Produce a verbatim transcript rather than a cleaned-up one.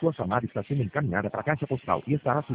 Sua chamada está sendo encaminhada para a caixa postal e estará